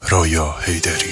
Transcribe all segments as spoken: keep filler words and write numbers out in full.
رویا حیدری.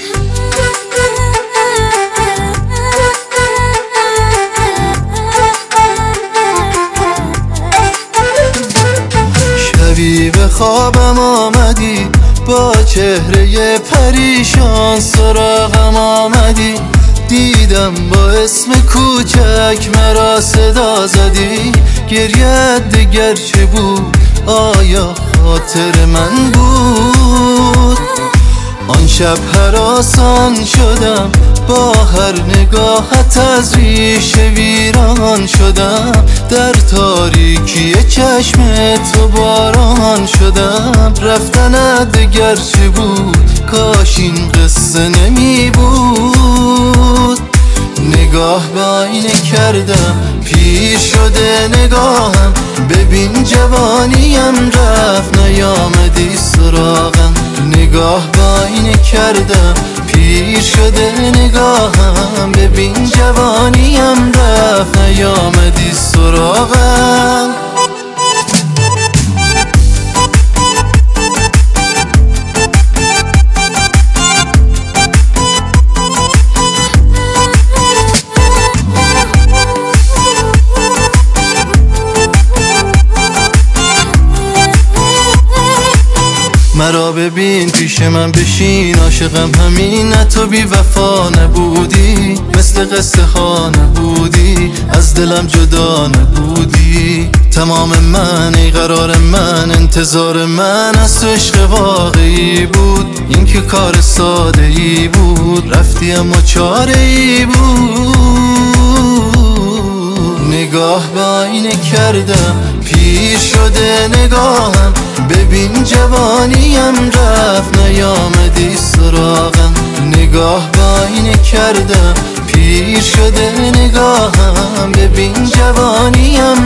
شبی به خوابم آمدی، با چهره پریشان سراغم آمدی، دیدم با اسم کوچک مرا صدا زدی. گریت دگر چه بود؟ آیا خاطر من بود؟ آن شب هراسان شدم، با هر نگاهت از ریشه ویران شدم. در تاریکی چشم تو باران شدم. رفتنت دگر چه بود؟ کاش این قصه نمی بود. نگاه به آینه کردم، پیر شده نگاهم. ببین جوانیم رفت، نیامدی سراغم. نگاه به آینه کردم، پیر شده نگاهم. ببین جوانیم رفت، نیامدی سراغم. مرا ببین پیش من بشین، عاشقم همین، تو بی وفا نبودی. مثل قصه ها نبودی، از دلم جدا نبودی. تمام من، ای قرار من، انتظار من از تو عشق واقعی بود. این که کار ساده ای بود، رفتی اما چاره ای بود. نگاه به آینه کردم، پیر شده نگاهم. ببین جوانیم رفت، نیامدی سراغم. نگاه به آینه کردم، پیر شده نگاهم. ببین جوانیم